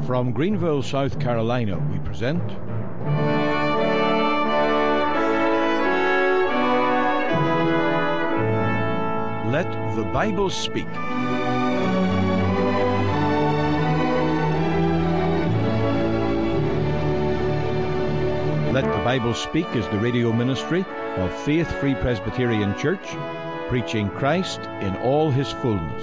From Greenville, South Carolina, we present Let the Bible Speak. Let the Bible Speak is the radio ministry of Faith Free Presbyterian Church, preaching Christ in all his fullness.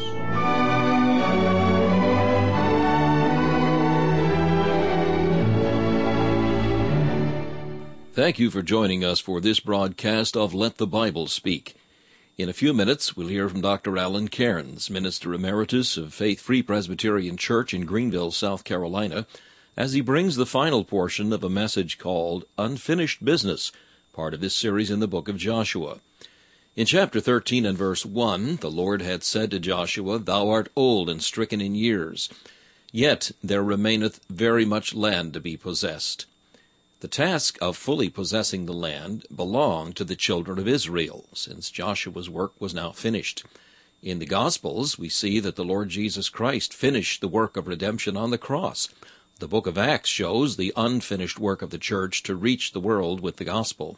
Thank you for joining us for this broadcast of Let the Bible Speak. In a few minutes, we'll hear from Dr. Alan Cairns, Minister Emeritus of Faith Free Presbyterian Church in Greenville, South Carolina, as he brings the final portion of a message called Unfinished Business, part of this series in the book of Joshua. In chapter 13 and verse 1, the Lord had said to Joshua, "Thou art old and stricken in years, yet there remaineth very much land to be possessed." The task of fully possessing the land belonged to the children of Israel, since Joshua's work was now finished. In the Gospels, we see that the Lord Jesus Christ finished the work of redemption on the cross. The book of Acts shows the unfinished work of the church to reach the world with the gospel.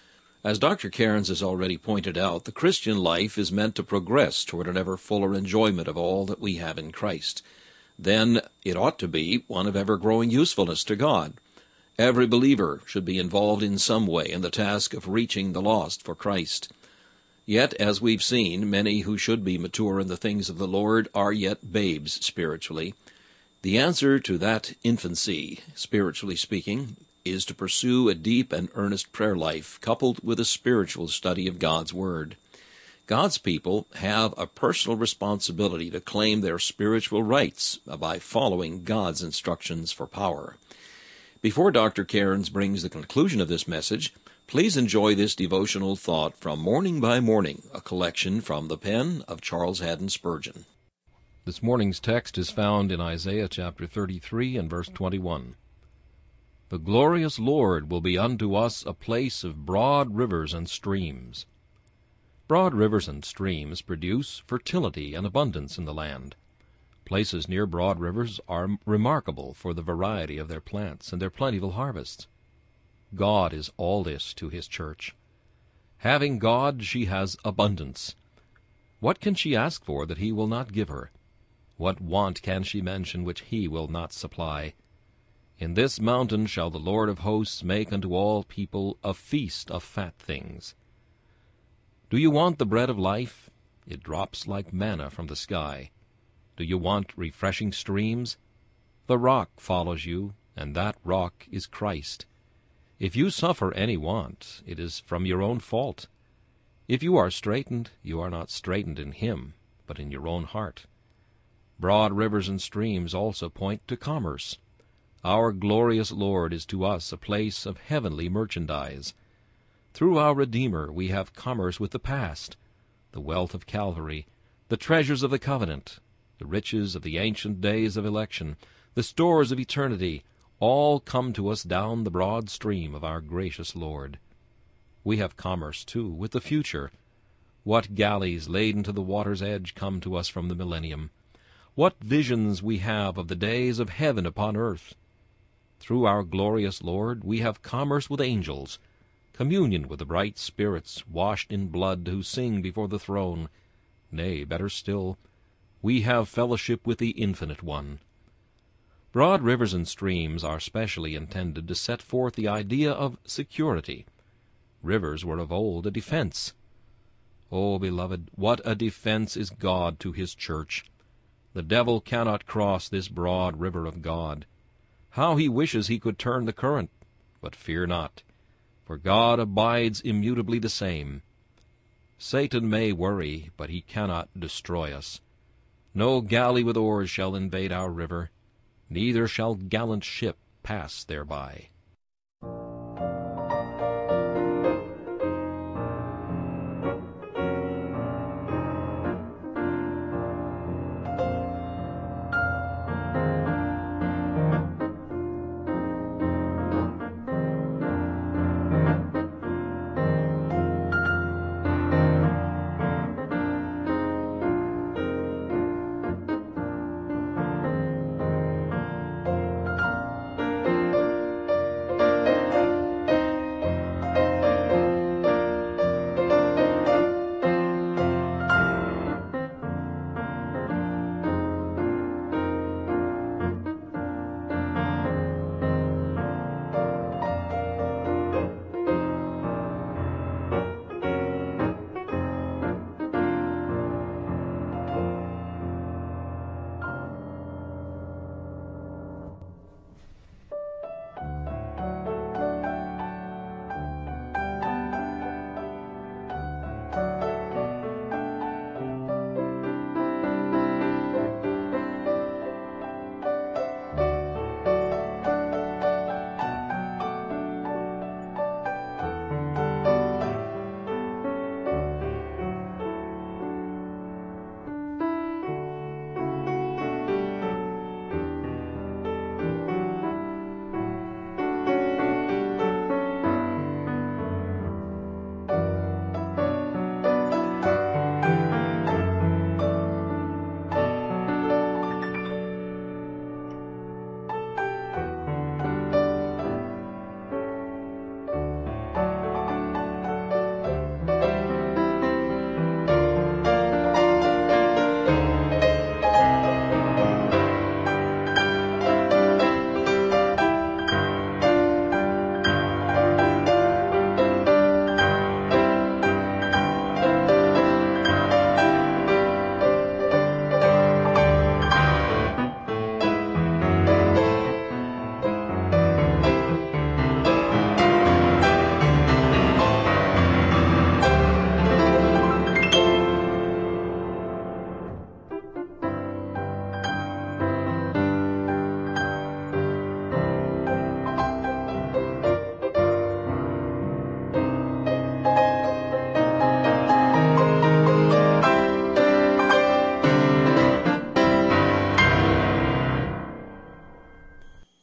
As Dr. Cairns has already pointed out, the Christian life is meant to progress toward an ever fuller enjoyment of all that we have in Christ. Then it ought to be one of ever-growing usefulness to God. Every believer should be involved in some way in the task of reaching the lost for Christ. Yet, as we've seen, many who should be mature in the things of the Lord are yet babes spiritually. The answer to that infancy, spiritually speaking, is to pursue a deep and earnest prayer life coupled with a spiritual study of God's Word. God's people have a personal responsibility to claim their spiritual rights by following God's instructions for power. Before Dr. Cairns brings the conclusion of this message, please enjoy this devotional thought from Morning by Morning, a collection from the pen of Charles Haddon Spurgeon. This morning's text is found in Isaiah chapter 33 and verse 21. "The glorious Lord will be unto us a place of broad rivers and streams." Broad rivers and streams produce fertility and abundance in the land. Places near broad rivers are remarkable for the variety of their plants and their plentiful harvests. God is all this to his church. Having God, she has abundance. What can she ask for that he will not give her? What want can she mention which he will not supply? In this mountain shall the Lord of hosts make unto all people a feast of fat things. Do you want the bread of life? It drops like manna from the sky. Do you want refreshing streams? The rock follows you, and that rock is Christ. If you suffer any want, it is from your own fault. If you are straitened, you are not straitened in him, but in your own heart. Broad rivers and streams also point to commerce. Our glorious Lord is to us a place of heavenly merchandise. Through our Redeemer we have commerce with the past, the wealth of Calvary, the treasures of the covenant, the riches of the ancient days of election, the stores of eternity, all come to us down the broad stream of our gracious Lord. We have commerce, too, with the future. What galleys laden to the water's edge come to us from the millennium! What visions we have of the days of heaven upon earth! Through our glorious Lord we have commerce with angels, communion with the bright spirits washed in blood who sing before the throne. Nay, better still, we have fellowship with the Infinite One. Broad rivers and streams are specially intended to set forth the idea of security. Rivers were of old a defense. Oh, beloved, what a defense is God to his church! The devil cannot cross this broad river of God. How he wishes he could turn the current! But fear not, for God abides immutably the same. Satan may worry, but he cannot destroy us. No galley with oars shall invade our river, neither shall gallant ship pass thereby.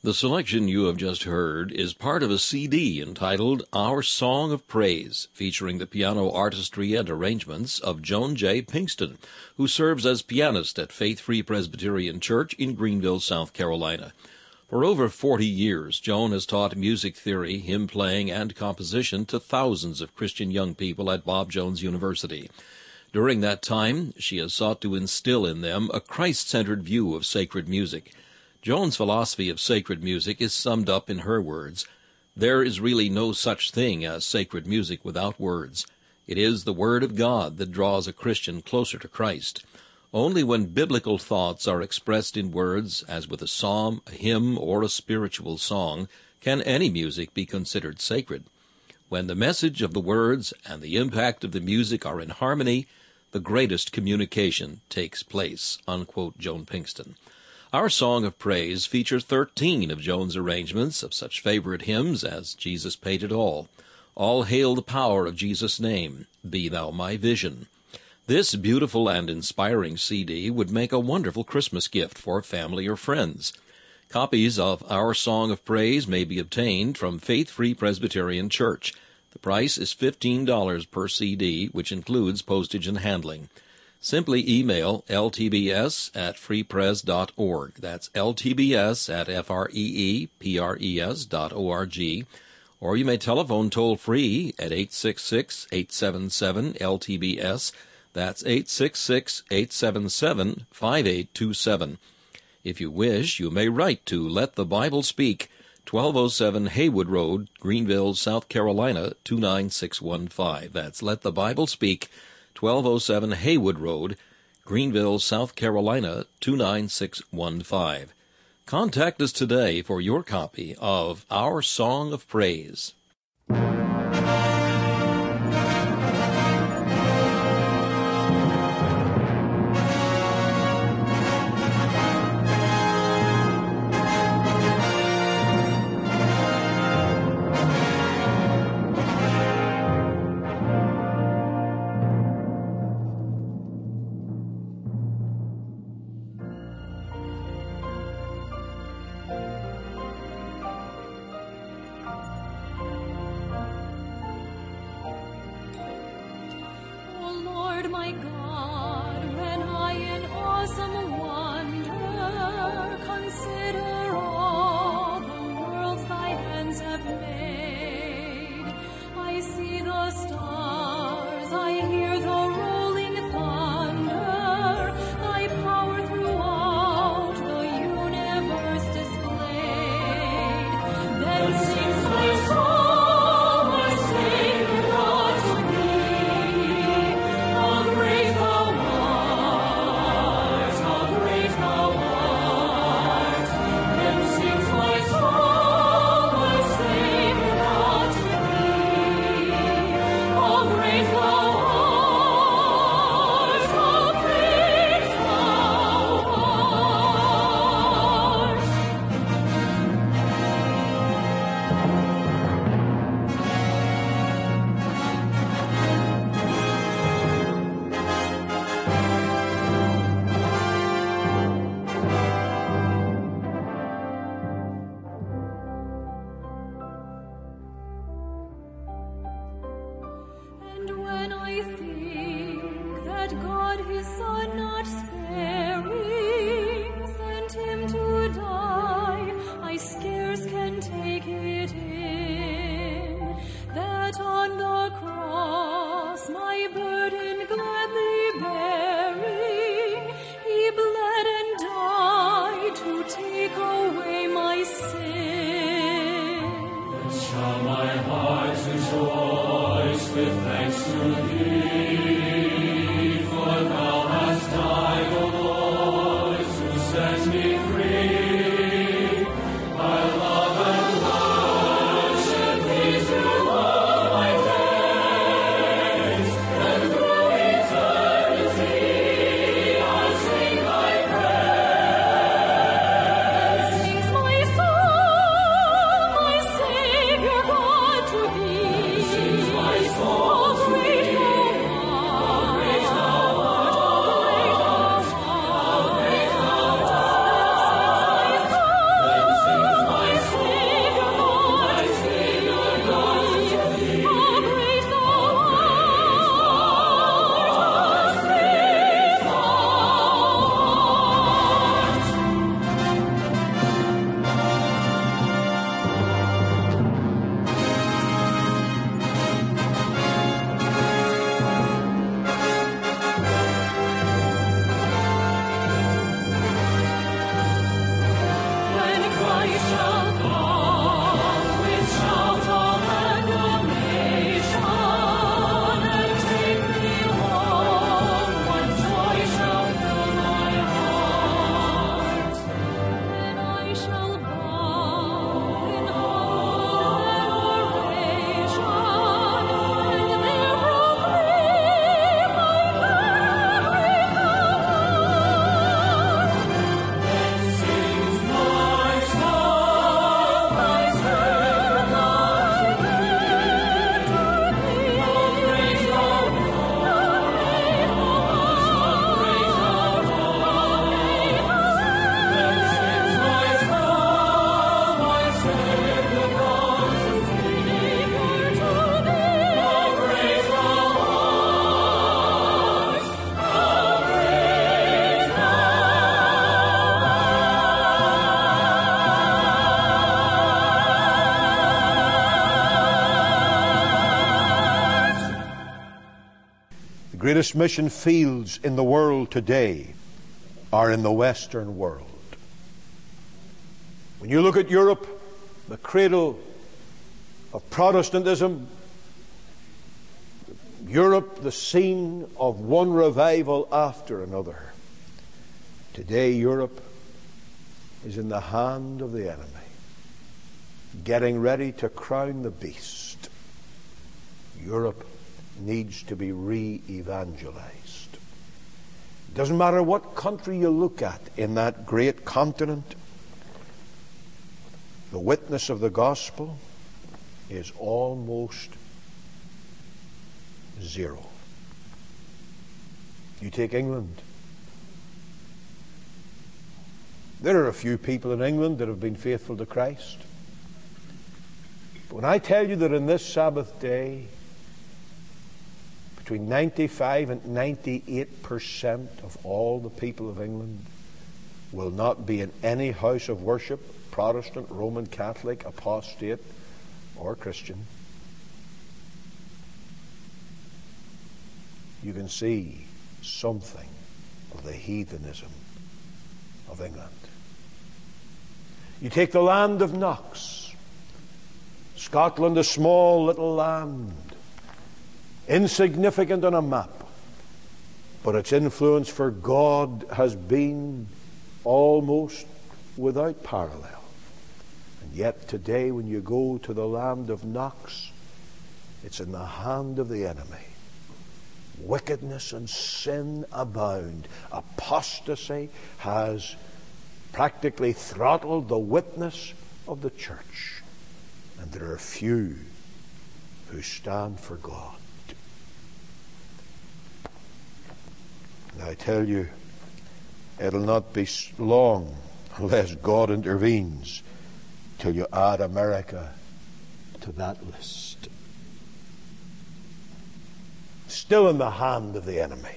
The selection you have just heard is part of a CD entitled Our Song of Praise, featuring the piano artistry and arrangements of Joan J. Pinkston, who serves as pianist at Faith Free Presbyterian Church in Greenville, South Carolina. For over 40 years, Joan has taught music theory, hymn playing, and composition to thousands of Christian young people at Bob Jones University. During that time, she has sought to instill in them a Christ-centered view of sacred music. Joan's philosophy of sacred music is summed up in her words: "There is really no such thing as sacred music without words. It is the Word of God that draws a Christian closer to Christ. Only when biblical thoughts are expressed in words, as with a psalm, a hymn, or a spiritual song, can any music be considered sacred. When the message of the words and the impact of the music are in harmony, the greatest communication takes place," unquote Joan Pinkston. Our Song of Praise features 13 of Joan's arrangements of such favorite hymns as Jesus Paid It All Hail the Power of Jesus' Name, Be Thou My Vision. This beautiful and inspiring CD would make a wonderful Christmas gift for family or friends. Copies of Our Song of Praise may be obtained from Faith Free Presbyterian Church. The price is $15 per CD, which includes postage and handling. Simply email ltbs@freepres.org. That's ltbs@freepres.org. Or you may telephone toll-free at 866-877-LTBS. That's 866-877-5827. If you wish, you may write to Let the Bible Speak, 1207 Haywood Road, Greenville, South Carolina, 29615. That's Let the Bible Speak, 1207 Haywood Road, Greenville, South Carolina, 29615. Contact us today for your copy of Our Song of Praise. My God, when I in awesome wonder consider all the worlds thy hands have made, I see the stars, I hear the rolling thunder, thy power throughout the universe displayed. Then sings my soul, Sings my soul, great greatest mission fields in the world today are in the Western world. When you look at Europe, the cradle of Protestantism, Europe, the scene of one revival after another. Today, Europe is in the hand of the enemy, getting ready to crown the beast. Europe needs to be re-evangelized. It doesn't matter what country you look at in that great continent, the witness of the gospel is almost zero. You take England. There are a few people in England that have been faithful to Christ. But when I tell you that in this Sabbath day, between 95 and 98% of all the people of England will not be in any house of worship, Protestant, Roman Catholic, apostate, or Christian, you can see something of the heathenism of England. You take the land of Knox, Scotland, a small little land, insignificant on a map, but its influence for God has been almost without parallel. And yet today, when you go to the land of Knox, it's in the hand of the enemy. Wickedness and sin abound. Apostasy has practically throttled the witness of the church. And there are few who stand for God. And I tell you, it'll not be long unless God intervenes till you add America to that list. Still in the hand of the enemy.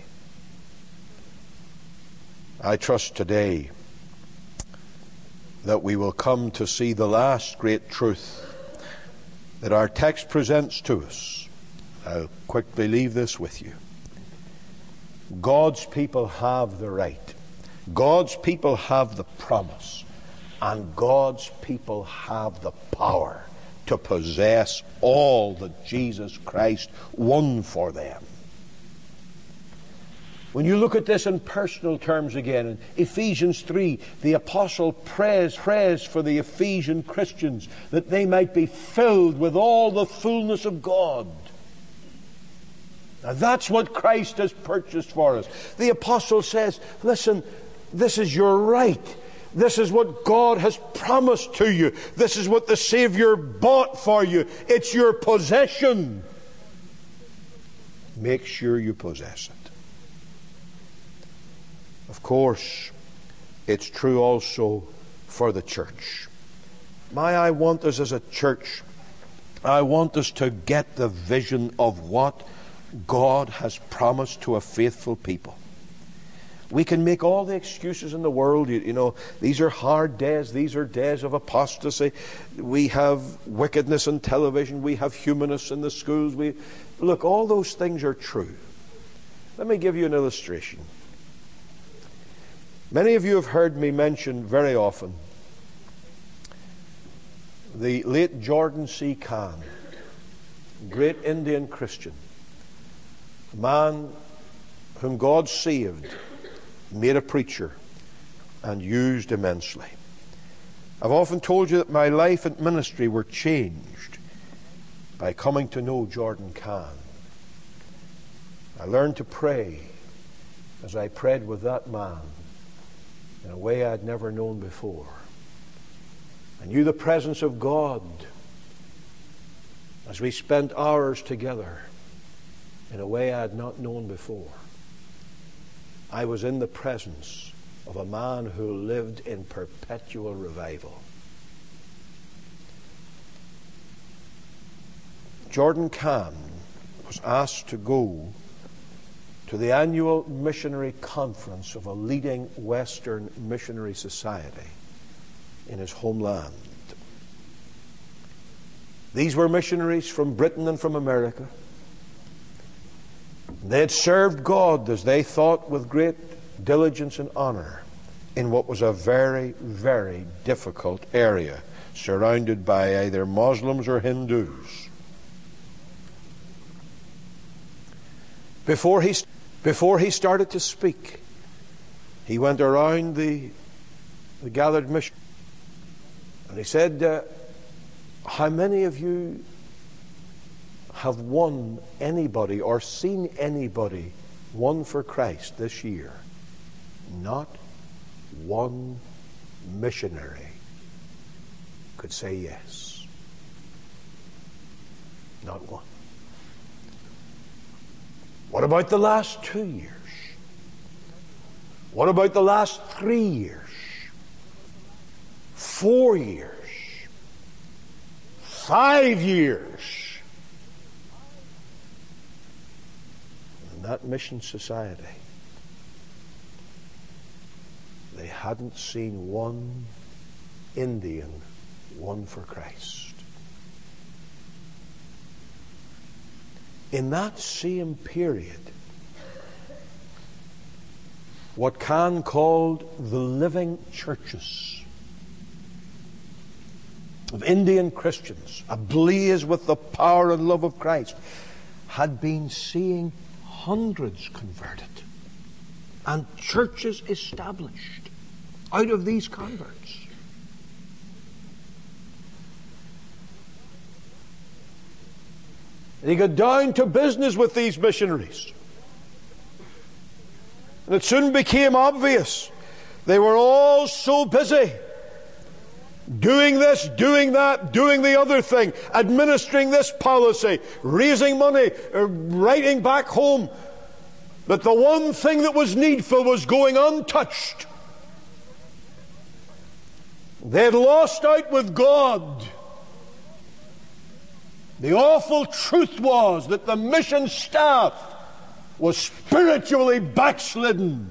I trust today that we will come to see the last great truth that our text presents to us. I'll quickly leave this with you. God's people have the right. God's people have the promise. And God's people have the power to possess all that Jesus Christ won for them. When you look at this in personal terms again, in Ephesians 3, the apostle prays for the Ephesian Christians that they might be filled with all the fullness of God. Now that's what Christ has purchased for us. The apostle says, listen, this is your right. This is what God has promised to you. This is what the Savior bought for you. It's your possession. Make sure you possess it. Of course, it's true also for the church. I want us as a church, I want us to get the vision of what God has promised to a faithful people. We can make all the excuses in the world. You know, these are hard days. These are days of apostasy. We have wickedness in television. We have humanists in the schools. Look, all those things are true. Let me give you an illustration. Many of you have heard me mention very often the late Jordan C. Kahn, great Indian Christian, a man whom God saved, made a preacher, and used immensely. I've often told you that my life and ministry were changed by coming to know Jordan Kahn. I learned to pray as I prayed with that man in a way I'd never known before. I knew the presence of God as we spent hours together in a way I had not known before. I was in the presence of a man who lived in perpetual revival. Jordan Kahn was asked to go to the annual missionary conference of a leading Western missionary society in his homeland. These were missionaries from Britain and from America. They had served God, as they thought, with great diligence and honor in what was a very, very difficult area, surrounded by either Muslims or Hindus. Before he started to speak, he went around the gathered mission, and he said, how many of you have won anybody or seen anybody won for Christ this year? Not one missionary could say yes. Not one. What about the last 2 years? What about the last 3 years? 4 years? 5 years? In that mission society, they hadn't seen one Indian won for Christ. In that same period, what Khan called the living churches of Indian Christians, ablaze with the power and love of Christ, had been seeing hundreds converted and churches established out of these converts. And he got down to business with these missionaries. And it soon became obvious they were all so busy doing this, doing that, doing the other thing, administering this policy, raising money, writing back home, that the one thing that was needful was going untouched. They had lost out with God. The awful truth was that the mission staff was spiritually backslidden.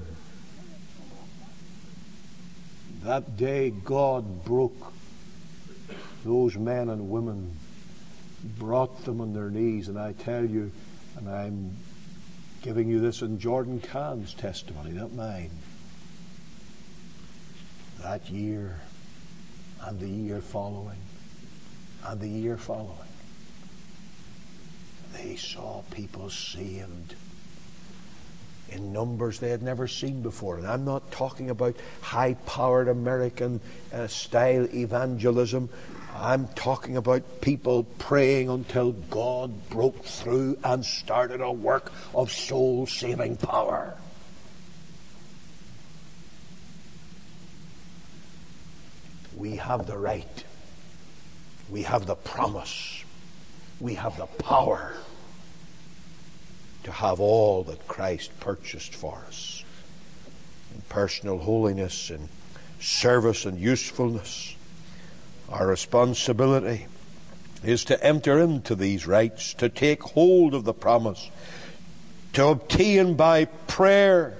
That day God broke those men and women, brought them on their knees, and I tell you, and I'm giving you this in Jordan Khan's testimony, not mine, that year and the year following and the year following, they saw people saved in numbers they had never seen before. And I'm not talking about high-powered American style evangelism. I'm talking about people praying until God broke through and started a work of soul-saving power. We have the right. We have the promise. We have the power to have all that Christ purchased for us in personal holiness and service and usefulness. Our responsibility is to enter into these rights, to take hold of the promise, to obtain by prayer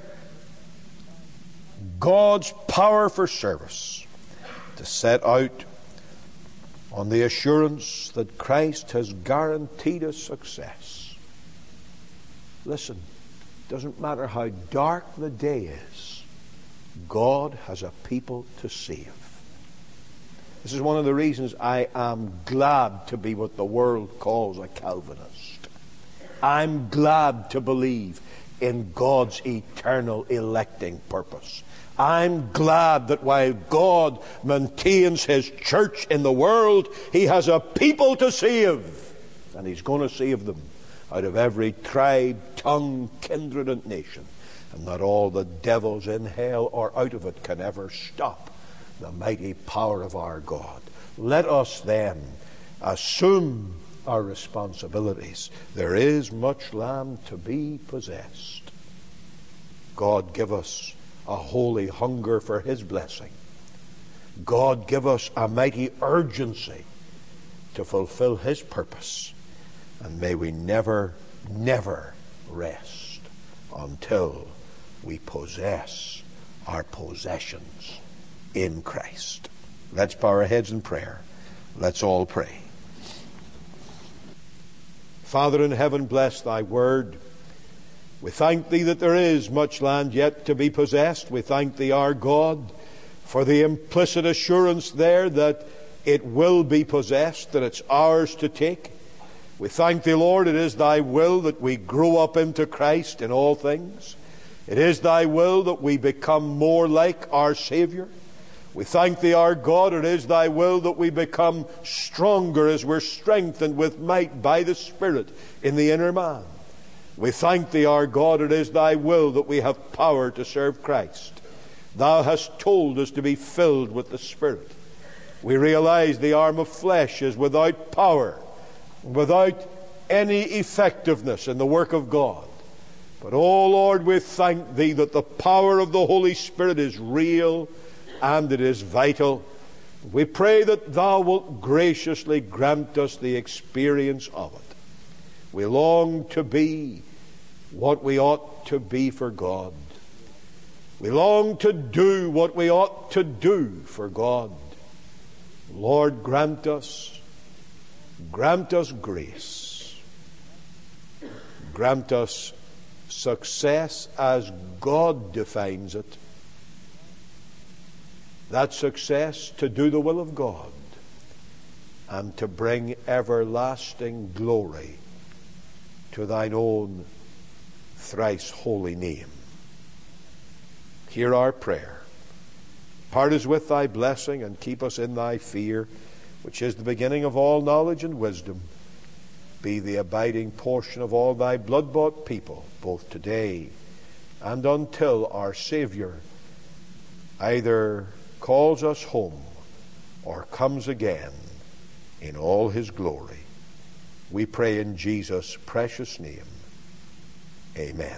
God's power for service, to set out on the assurance that Christ has guaranteed us success. Listen, it doesn't matter how dark the day is, God has a people to save. This is one of the reasons I am glad to be what the world calls a Calvinist. I'm glad to believe in God's eternal electing purpose. I'm glad that while God maintains His church in the world, He has a people to save. And He's going to save them out of every tribe, tongue, kindred, and nation. And not all the devils in hell or out of it can ever stop the mighty power of our God. Let us then assume our responsibilities. There is much land to be possessed. God give us a holy hunger for His blessing. God give us a mighty urgency to fulfill His purpose. And may we never, never rest until we possess our possessions in Christ. Let's bow our heads in prayer. Let's all pray. Father in heaven, bless Thy word. We thank Thee that there is much land yet to be possessed. We thank Thee, our God, for the implicit assurance there that it will be possessed, that it's ours to take. We thank Thee, Lord, it is Thy will that we grow up into Christ in all things. It is Thy will that we become more like our Savior. We thank Thee, our God, it is Thy will that we become stronger as we're strengthened with might by the Spirit in the inner man. We thank Thee, our God, it is Thy will that we have power to serve Christ. Thou hast told us to be filled with the Spirit. We realize the arm of flesh is without power, without any effectiveness in the work of God. But, oh Lord, we thank Thee that the power of the Holy Spirit is real and it is vital. We pray that Thou wilt graciously grant us the experience of it. We long to be what we ought to be for God. We long to do what we ought to do for God. Lord, grant us grace. Grant us success as God defines it. That success to do the will of God and to bring everlasting glory to Thine own thrice holy name. Hear our prayer. Part us with Thy blessing and keep us in Thy fear, which is the beginning of all knowledge and wisdom. Be the abiding portion of all Thy blood-bought people, both today and until our Savior either calls us home or comes again in all His glory. We pray in Jesus' precious name. Amen.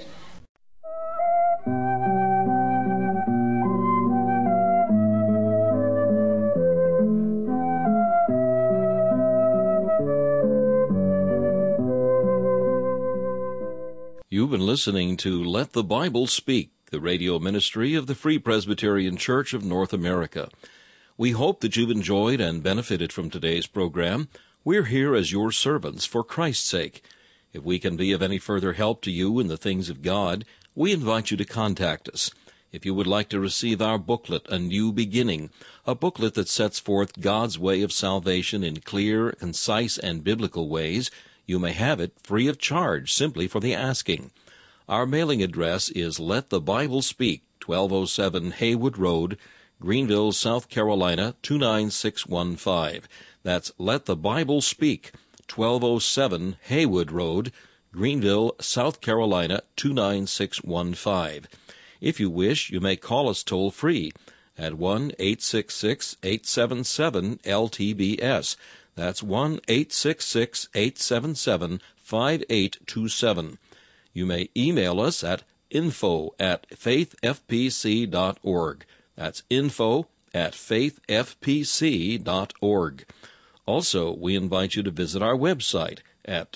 You've been listening to Let the Bible Speak, the radio ministry of the Free Presbyterian Church of North America. We hope that you've enjoyed and benefited from today's program. We're here as your servants for Christ's sake. If we can be of any further help to you in the things of God, we invite you to contact us. If you would like to receive our booklet, A New Beginning, a booklet that sets forth God's way of salvation in clear, concise, and biblical ways, you may have it free of charge simply for the asking. Our mailing address is Let the Bible Speak, 1207 Haywood Road, Greenville, South Carolina, 29615. That's Let the Bible Speak, 1207 Haywood Road, Greenville, South Carolina, 29615. If you wish, you may call us toll-free at 1-866-877-LTBS. That's 1-866-877-5827. You may email us at info@faithfpc.org. That's info@faithfpc.org. Also, we invite you to visit our website at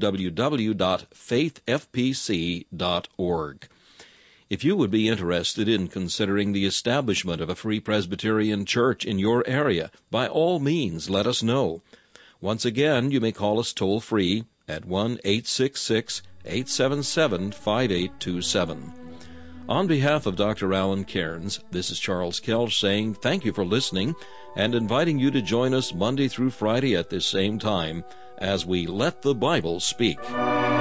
www.faithfpc.org. If you would be interested in considering the establishment of a Free Presbyterian Church in your area, by all means let us know. Once again, you may call us toll-free at 1-866-877-5827. On behalf of Dr. Alan Cairns, this is Charles Kelch saying thank you for listening and inviting you to join us Monday through Friday at this same time as we Let the Bible Speak.